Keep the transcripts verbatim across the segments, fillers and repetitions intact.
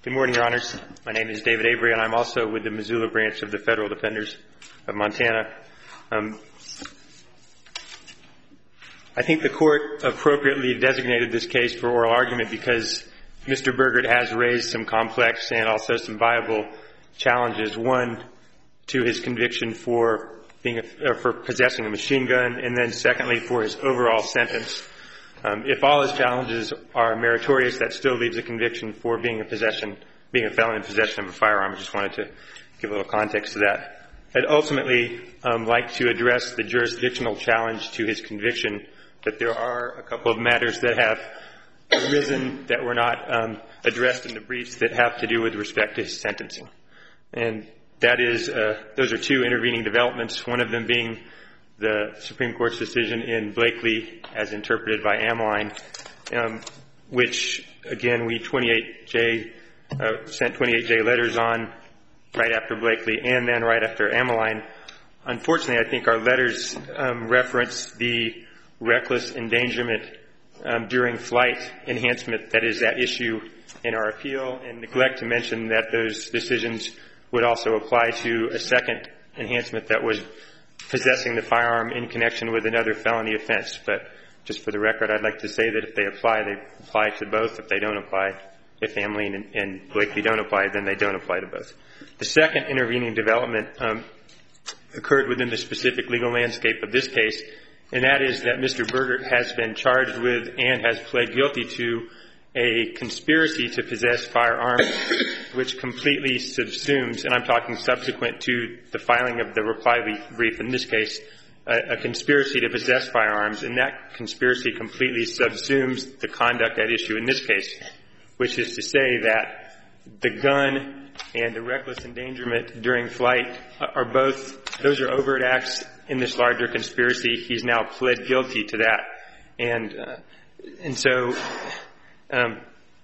Good morning, Your Honors. My name is David Avery, and I'm also with the Missoula branch of the Federal Defenders of Montana. Um, I think the court appropriately designated this case for oral argument because Mister Burgert has raised some complex and also some viable challenges. One, to his conviction for being a, uh, for possessing a machine gun, and then secondly, for his overall sentence. Um, if all his challenges are meritorious, that still leaves a conviction for being a possession, being a felon in possession of a firearm. I just wanted to give a little context to that. I'd ultimately um, like to address the jurisdictional challenge to his conviction, but there are a couple of matters that have arisen that were not um, addressed in the briefs that have to do with respect to his sentencing. And that is, uh, those are two intervening developments, one of them being the Supreme Court's decision in Blakely as interpreted by Ameline, um, which, again, we twenty-eight J, uh, sent twenty-eight J letters on right after Blakely and then right after Ameline. Unfortunately, I think our letters um, reference the reckless endangerment um, during flight enhancement that is at issue in our appeal, and neglect to mention that those decisions would also apply to a second enhancement that was possessing the firearm in connection with another felony offense. But just for the record, I'd like to say that if they apply, they apply to both. If they don't apply, if Ameline and, and Blakely don't apply, then they don't apply to both. The second intervening development um, occurred within the specific legal landscape of this case, and that is that Mister Burgert has been charged with and has pled guilty to a conspiracy to possess firearms, which completely subsumes, and I'm talking subsequent to the filing of the reply brief in this case, a, a conspiracy to possess firearms, and that conspiracy completely subsumes the conduct at issue in this case, which is to say that the gun and the reckless endangerment during flight are both, those are overt acts in this larger conspiracy. He's now pled guilty to that. And, uh, and so, Um,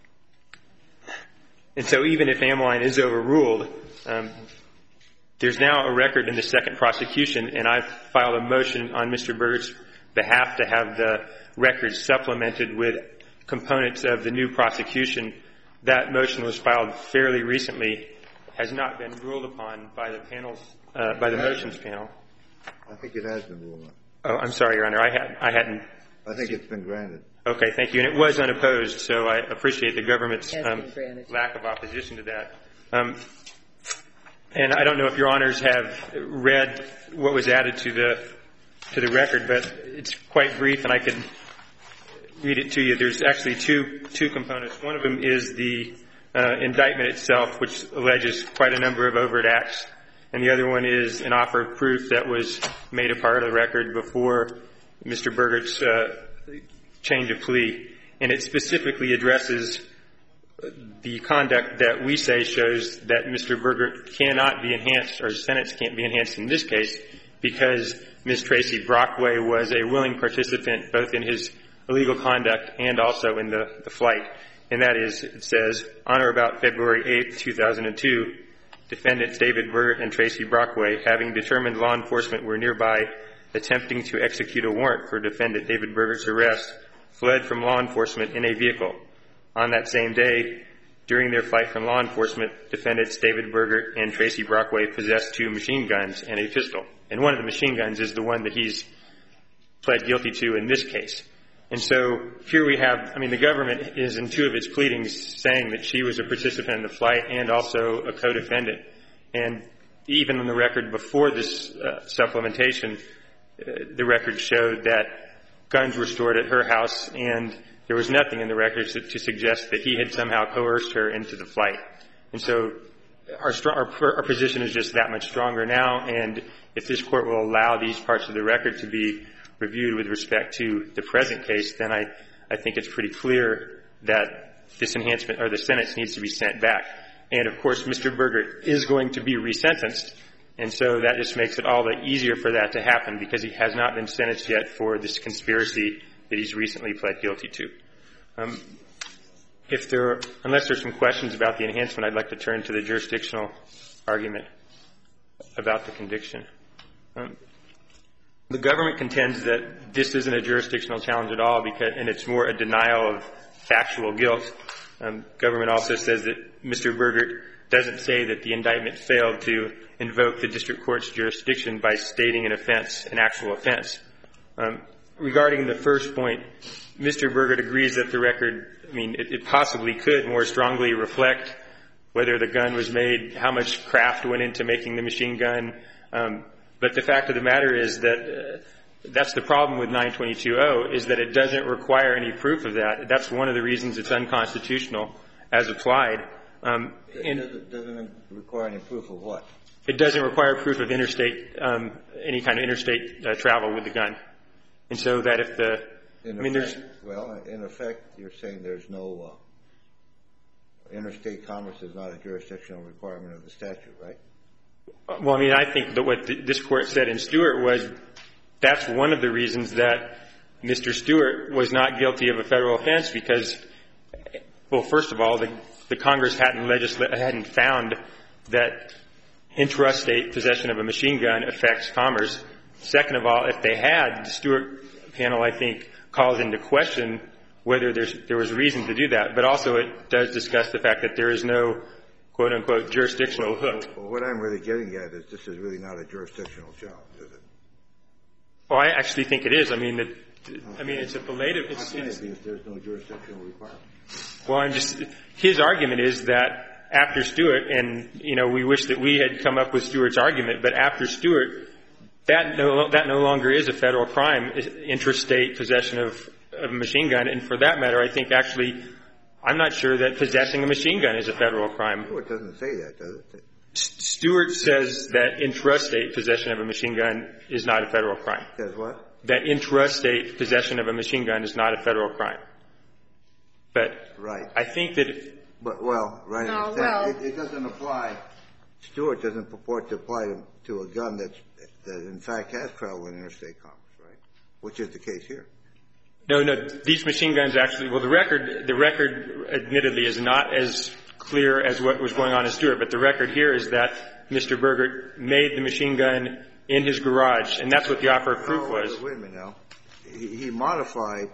and so even if Ameline is overruled, um, there's now a record in the second prosecution, and I've filed a motion on Mister Burgert's behalf to have the record supplemented with components of the new prosecution. That motion was filed fairly recently, has not been ruled upon by the panels, uh, by the motions panel. I think it has been ruled on. Oh, I'm sorry, Your Honor. I had, I hadn't. I think it's been granted. Okay, thank you. And it was unopposed, so I appreciate the government's um, lack of opposition to that. Um, and I don't know if Your Honors have read what was added to the to the record, but it's quite brief, and I can read it to you. There's actually two two components. One of them is the uh, indictment itself, which alleges quite a number of overt acts, and the other one is an offer of proof that was made a part of the record before Mister Burgert's uh, change of plea, and it specifically addresses the conduct that we say shows that Mister Burgert cannot be enhanced, or his sentence can't be enhanced in this case, because Miz Tracy Brockway was a willing participant both in his illegal conduct and also in the, the flight. And that is, it says, on or about February eighth, two thousand two, defendants David Burgert and Tracy Brockway, having determined law enforcement were nearby attempting to execute a warrant for defendant David Burgert's arrest, fled from law enforcement in a vehicle. On that same day, during their flight from law enforcement, defendants David Burgert and Tracy Brockway possessed two machine guns and a pistol. And one of the machine guns is the one that he's pled guilty to in this case. And so here we have, I mean, the government is in two of its pleadings saying that she was a participant in the flight and also a co-defendant. And even on the record before this uh, supplementation, uh, the record showed that guns were stored at her house, and there was nothing in the records to, to suggest that he had somehow coerced her into the flight. And so our, our, our position is just that much stronger now, and if this court will allow these parts of the record to be reviewed with respect to the present case, then I, I think it's pretty clear that this enhancement or the sentence needs to be sent back. And, of course, Mister Burgert is going to be resentenced, and so that just makes it all the easier for that to happen because he has not been sentenced yet for this conspiracy that he's recently pled guilty to. Um, if there, unless there's some questions about the enhancement, I'd like to turn to the jurisdictional argument about the conviction. Um, the government contends that this isn't a jurisdictional challenge at all, because, and it's more a denial of factual guilt, Um, government also says that Mister Burgert doesn't say that the indictment failed to invoke the district court's jurisdiction by stating an offense, an actual offense. Um, regarding the first point, Mister Burgert agrees that the record, I mean, it, it possibly could more strongly reflect whether the gun was made, how much craft went into making the machine gun. Um, but the fact of the matter is that uh, that's the problem with nine twenty-two oh, is that it doesn't require any proof of that. That's one of the reasons it's unconstitutional as applied. Um, and it doesn't require any proof of what? It doesn't require proof of interstate, um, any kind of interstate uh, travel with the gun. And so that if the, in I mean, effect, there's... Well, in effect, you're saying there's no, uh, interstate commerce is not a jurisdictional requirement of the statute, right? Well, I mean, I think that what th- this court said in Stewart was that's one of the reasons that Mister Stewart was not guilty of a federal offense because, well, first of all, the, the Congress hadn't legisla- hadn't found that intrastate possession of a machine gun affects commerce. Second of all, if they had, the Stewart panel, I think, calls into question whether there's, there was reason to do that. But also it does discuss the fact that there is no, quote, unquote, jurisdictional hook. Well, what I'm really getting at is this is really not a jurisdictional challenge, is it? Well, I actually think it is. I mean, it, I mean, it's a belated. It's, How can it's, it be if there's no jurisdictional requirement? well, I'm just. His argument is that after Stewart, and you know, we wish that we had come up with Stewart's argument, but after Stewart, that no that no longer is a federal crime, intrastate possession of, of a machine gun, and for that matter, I think actually, I'm not sure that possessing a machine gun is a federal crime. Stewart doesn't say that, does it? Stewart says that intrastate possession of a machine gun is not a federal crime. Says what? That intrastate possession of a machine gun is not a federal crime. But right. I think that if, But, well, right. No, it, well. it, it doesn't apply. Stewart doesn't purport to apply to, to a gun that's, that in fact has traveled in interstate commerce, right? Which is the case here. No, no, these machine guns actually, well, the record, the record admittedly is not as clear as what was going on in Stewart, but the record here is that Mister Burgert made the machine gun in his garage, and that's what the offer of proof oh, was. Wait, wait a minute now. He, he modified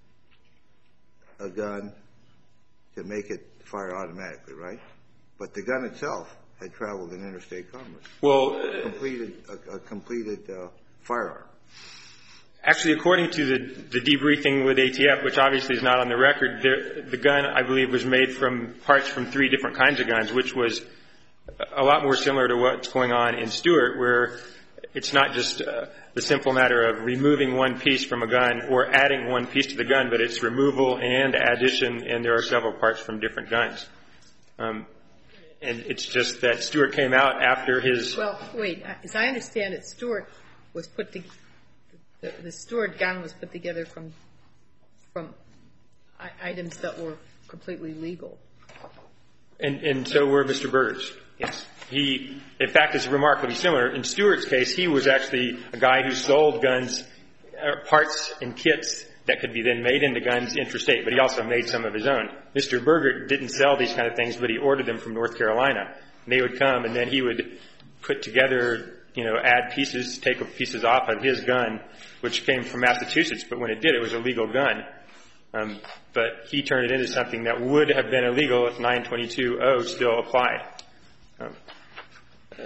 a gun to make it fire automatically, right? But the gun itself had traveled in interstate commerce. Well, uh, completed a, a completed uh, firearm. Actually, according to the, the debriefing with A T F, which obviously is not on the record, there, the gun, I believe, was made from parts from three different kinds of guns, which was a lot more similar to what's going on in Stewart, where it's not just uh, the simple matter of removing one piece from a gun or adding one piece to the gun, but it's removal and addition, and there are several parts from different guns. Um, and it's just that Stewart came out after his... Well, wait. As I understand it, Stewart was put together... The, the Stewart gun was put together from from I, items that were completely legal. And, and so were Mister Burgert's. Yes. He, in fact, is remarkably similar. In Stewart's case, he was actually a guy who sold guns, uh, parts and kits that could be then made into guns interstate, but he also made some of his own. Mister Burgert didn't sell these kind of things, but he ordered them from North Carolina. And they would come, and then he would put together, you know, add pieces, take pieces off of his gun, which came from Massachusetts, but when it did, it was a legal gun. Um, but he turned it into something that would have been illegal if nine twenty-two oh still applied. Um, uh,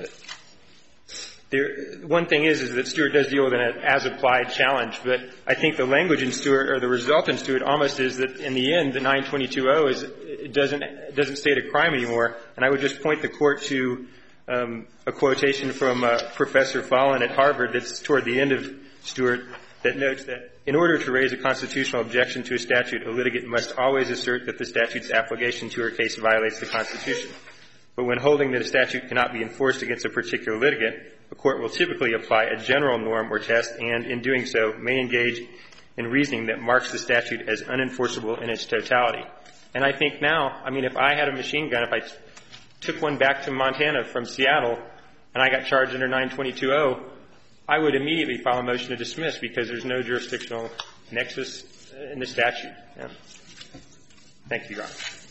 there, one thing is, is that Stewart does deal with an as-applied challenge, but I think the language in Stewart, or the result in Stewart, almost is that in the end, the nine twenty-two oh is it doesn't it doesn't state a crime anymore. And I would just point the court to um, a quotation from uh, Professor Fallon at Harvard that's toward the end of Stewart that notes that in order to raise a constitutional objection to a statute, a litigant must always assert that the statute's application to her case violates the Constitution. But when holding that a statute cannot be enforced against a particular litigant, a court will typically apply a general norm or test and, in doing so, may engage in reasoning that marks the statute as unenforceable in its totality. And I think now, I mean, if I had a machine gun, if I t- took one back to Montana from Seattle and I got charged under nine twenty-two oh, I would immediately file a motion to dismiss because there's no jurisdictional nexus in the statute. Yeah. Thank you, Your Honor.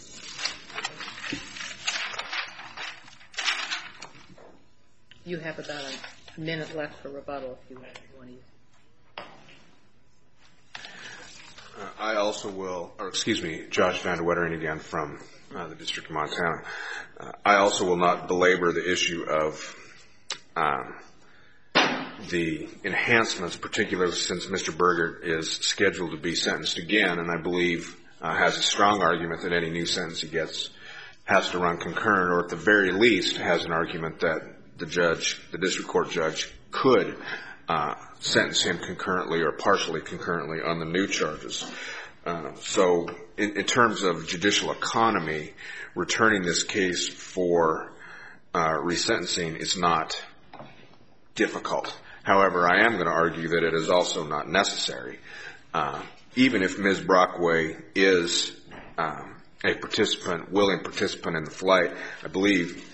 You have about a minute left for rebuttal if you want to use. Uh, I also will, or excuse me, Josh Van de Wettering again from uh, the District of Montana. Uh, I also will not belabor the issue of um, the enhancements, particularly since Mister Burgert is scheduled to be sentenced again, and I believe uh, has a strong argument that any new sentence he gets has to run concurrent, or at the very least has an argument that the judge, the district court judge, could uh, sentence him concurrently or partially concurrently on the new charges. Uh, so in, in terms of judicial economy, returning this case for uh, resentencing is not difficult. However, I am going to argue that it is also not necessary. Uh, even if Miz Brockway is um, a participant, willing participant in the flight, I believe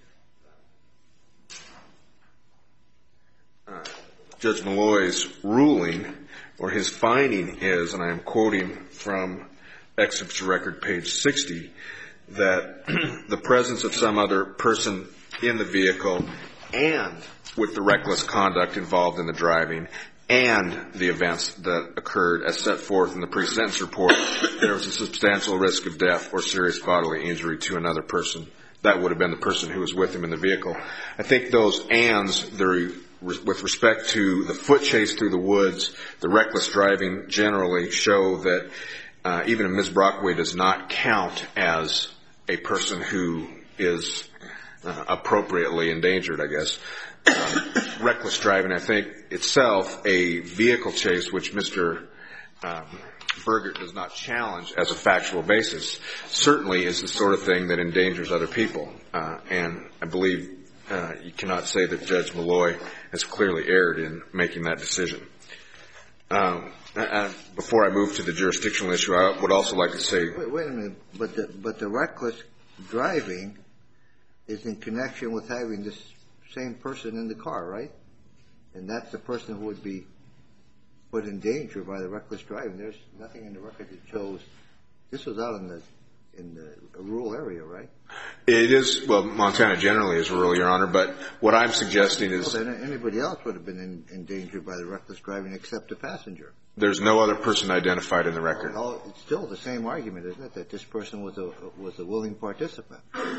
uh, Judge Malloy's ruling or his finding is, and I am quoting from excerpts of record page sixty, that the presence of some other person in the vehicle and with the reckless conduct involved in the driving and the events that occurred as set forth in the pre-sentence report, there was a substantial risk of death or serious bodily injury to another person. That would have been the person who was with him in the vehicle. I think those ands, with respect to the foot chase through the woods, the reckless driving generally show that uh, even if Miz Brockway does not count as a person who is uh, appropriately endangered, I guess, Um, reckless driving, I think, itself, a vehicle chase, which Mister Um, Burgert does not challenge as a factual basis, certainly is the sort of thing that endangers other people. Uh, and I believe uh, you cannot say that Judge Malloy has clearly erred in making that decision. Um, and before I move to the jurisdictional issue, I would also like to say... Wait, wait a minute, but the, but the reckless driving is in connection with having this same person in the car, right? And that's the person who would be put in danger by the reckless driving. There's nothing in the record that shows this was out in the in the rural area, right? It is, well, Montana generally is rural, Your Honor, but what I'm suggesting is... Well, then anybody else would have been in, endangered by the reckless driving except the passenger. There's no other person identified in the record. Well, it's still the same argument, isn't it, that this person was a was a willing participant?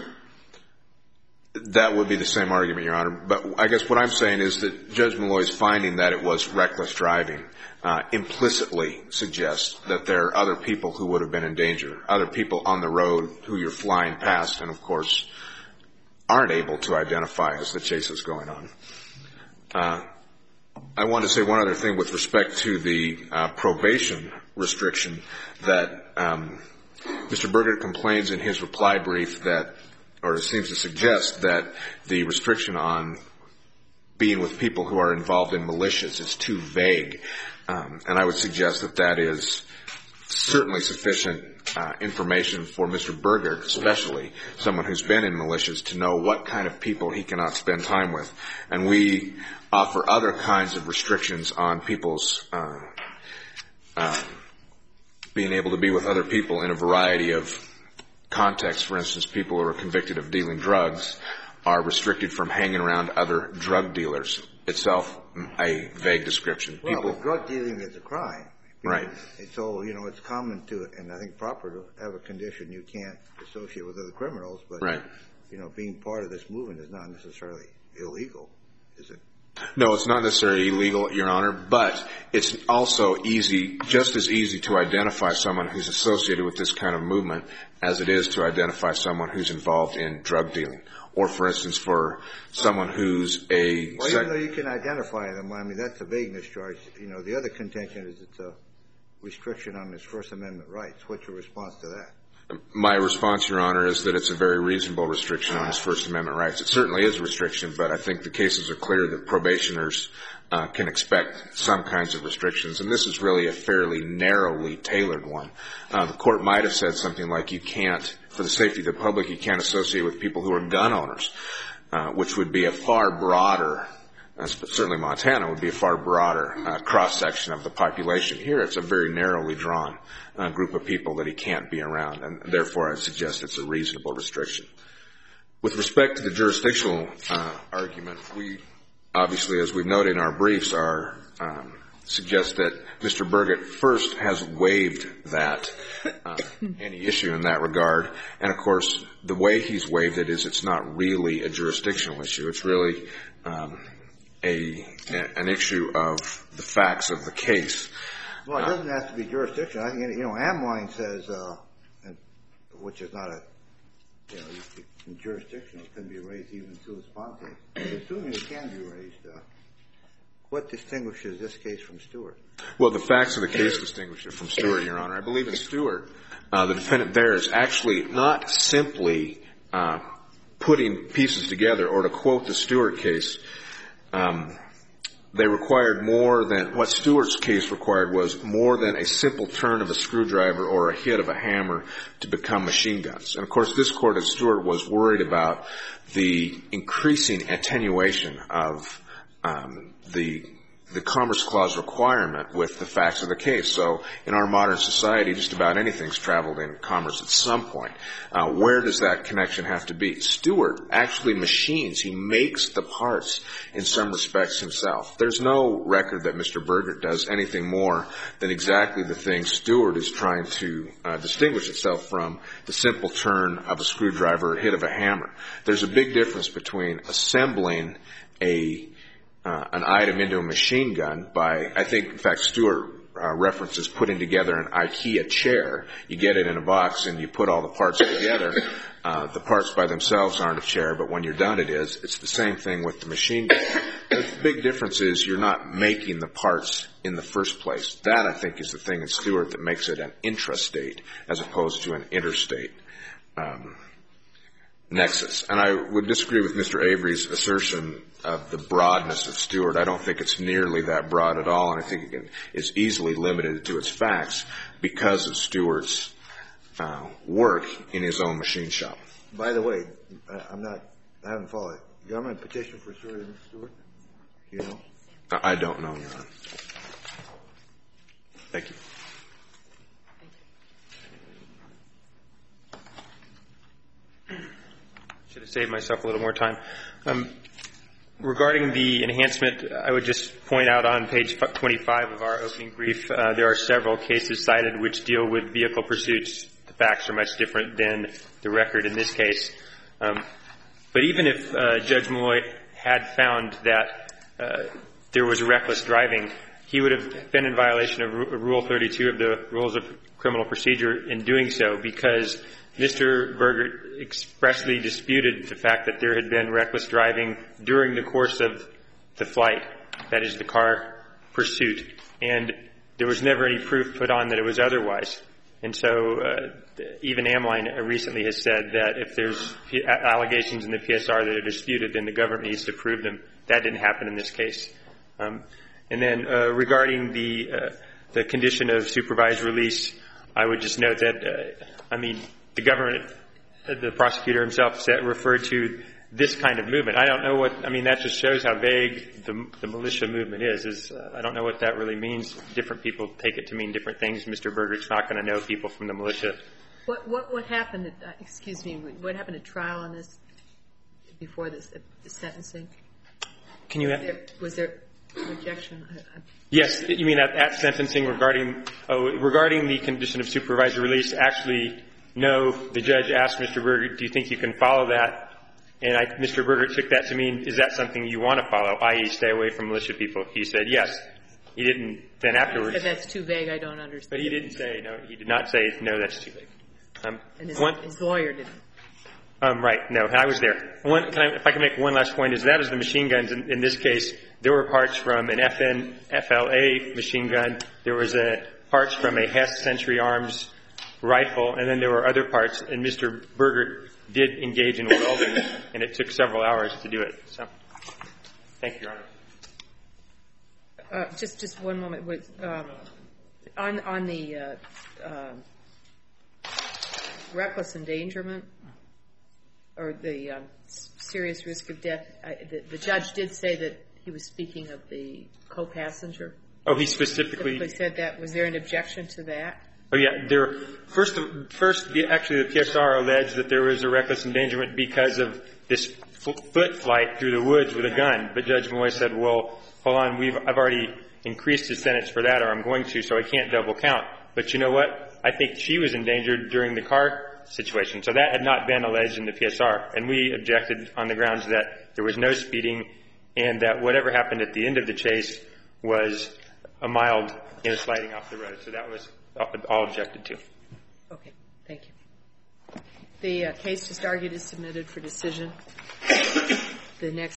That would be the same argument, Your Honor. But I guess what I'm saying is that Judge Malloy's finding that it was reckless driving uh, implicitly suggests that there are other people who would have been in danger, other people on the road who you're flying past and, of course, aren't able to identify as the chase is going on. Uh, I want to say one other thing with respect to the uh, probation restriction that um, Mister Burgert complains in his reply brief that or seems to suggest that the restriction on being with people who are involved in militias is too vague. Um, and I would suggest that that is certainly sufficient uh, information for Mister Burgert, especially someone who's been in militias, to know what kind of people he cannot spend time with. And we offer other kinds of restrictions on people's uh, uh, being able to be with other people in a variety of context. For instance, people who are convicted of dealing drugs are restricted from hanging around other drug dealers. Itself a vague description. Well, people, but drug dealing is a crime. Right. And so, you know, it's common to, and I think proper to have a condition you can't associate with other criminals, but, right. you know, being part of this movement is not necessarily illegal, is it? No, it's not necessarily illegal, Your Honor, but it's also easy, just as easy to identify someone who's associated with this kind of movement as it is to identify someone who's involved in drug dealing. Or, for instance, for someone who's a... Well, even though you can identify them, I mean, that's a vagueness charge. You know, the other contention is it's a restriction on his First Amendment rights. What's your response to that? My response, Your Honor, is that it's a very reasonable restriction on his First Amendment rights. It certainly is a restriction, but I think the cases are clear that probationers uh, can expect some kinds of restrictions, and this is really a fairly narrowly tailored one. Uh, the court might have said something like you can't, for the safety of the public, you can't associate with people who are gun owners, uh, which would be a far broader, uh, certainly Montana would be a far broader uh, cross-section of the population. Here it's a very narrowly drawn uh, group of people that he can't be around, and therefore I suggest it's a reasonable restriction. With respect to the jurisdictional uh, argument, we obviously, as we've noted in our briefs, are um, suggests that Mister Burgett first has waived that, uh, any issue in that regard. And, of course, the way he's waived it is it's not really a jurisdictional issue. It's really um, a an issue of the facts of the case. Well, it doesn't have to be jurisdictional. I think, you know, Amline says, uh, which is not a, you know, in jurisdictional, it can be raised even to a spontaneous. But assuming it can be raised, uh, what distinguishes this case from Stewart? Well, the facts of the case distinguish it from Stewart, Your Honor. I believe in Stewart, uh, the defendant there is actually not simply uh, putting pieces together, or to quote the Stewart case, um, they required more than, what Stewart's case required was more than a simple turn of a screwdriver or a hit of a hammer to become machine guns. And, of course, this court at Stewart was worried about the increasing attenuation of um, the the Commerce Clause requirement with the facts of the case. So in our modern society, just about anything's traveled in commerce at some point. Uh, where does that connection have to be? Stewart actually machines. He makes the parts in some respects himself. There's no record that Mister Burgett does anything more than exactly the thing Stewart is trying to uh, distinguish itself from, the simple turn of a screwdriver or hit of a hammer. There's a big difference between assembling a Uh, an item into a machine gun by, I think, in fact, Stewart uh, references putting together an IKEA chair. You get it in a box and you put all the parts together. Uh, the parts by themselves aren't a chair, but when you're done it is. It's the same thing with the machine gun. The big difference is you're not making the parts in the first place. That, I think, is the thing in Stewart that makes it an intrastate as opposed to an interstate um nexus. And I would disagree with Mister Avery's assertion of the broadness of Stewart. I don't think it's nearly that broad at all, and I think it can, is easily limited to its facts because of Stewart's uh, work in his own machine shop. By the way, I'm not, I haven't followed it. Government petition for Stewart, Stewart? Do you know? I don't know, Your Honor. Thank you. Should have saved myself a little more time. Um, regarding the enhancement, I would just point out on page twenty-five of our opening brief, uh, there are several cases cited which deal with vehicle pursuits. The facts are much different than the record in this case. Um, but even if uh, Judge Malloy had found that uh, there was reckless driving, he would have been in violation of Rule thirty-two of the Rules of Criminal Procedure in doing so, because Mister Burgett expressly disputed the fact that there had been reckless driving during the course of the flight, that is, the car pursuit. And there was never any proof put on that it was otherwise. And so uh, even Amline recently has said that if there's allegations in the P S R that are disputed, then the government needs to prove them. That didn't happen in this case. Um, and then uh, regarding the, uh, the condition of supervised release, I would just note that, uh, I mean, the government, the prosecutor himself said, referred to this kind of movement. I don't know what, I mean, that just shows how vague the, the militia movement is. is uh, I don't know what that really means. Different people take it to mean different things. Mister Burgett's not going to know people from the militia. What, what, what happened, at, uh, excuse me, what happened at trial on this, before this, uh, the sentencing? Can you... Was there, was there an objection? I, I, yes, you mean at, at sentencing regarding, oh, regarding the condition of supervised release, actually... No, the judge asked Mister Burgett, do you think you can follow that? And I, Mister Burgett took that to mean, is that something you want to follow, that is stay away from militia people? He said yes. He didn't, then afterwards. But that's too vague, I don't understand. But he didn't say, no, he did not say, no, that's too vague. Um, and his, one, his lawyer didn't. Um, right, no, I was there. One, can I, if I can make one last point, is that is the machine guns. In, in this case, there were parts from an F N, F L A machine gun. There was a, parts from a Hess Century Arms rifle, and then there were other parts, and Mister Burgett did engage in welding, and it took several hours to do it. So, thank you, Your Honor. Uh, just, just one moment. With, um, on, on the uh, uh, reckless endangerment or the um, serious risk of death, I, the, the judge did say that he was speaking of the co-passenger. Oh, he specifically, specifically said that. Was there an objection to that? Oh, yeah. There, first, first, actually, the P S R alleged that there was a reckless endangerment because of this foot flight through the woods with a gun. But Judge Malloy said, well, hold on, we've, I've already increased his sentence for that, or I'm going to, so I can't double count. But you know what? I think she was endangered during the car situation. So that had not been alleged in the P S R. And we objected on the grounds that there was no speeding and that whatever happened at the end of the chase was a mild, you know, sliding off the road. So that was all objected to. Okay. Thank you. The uh, case just argued is submitted for decision. The next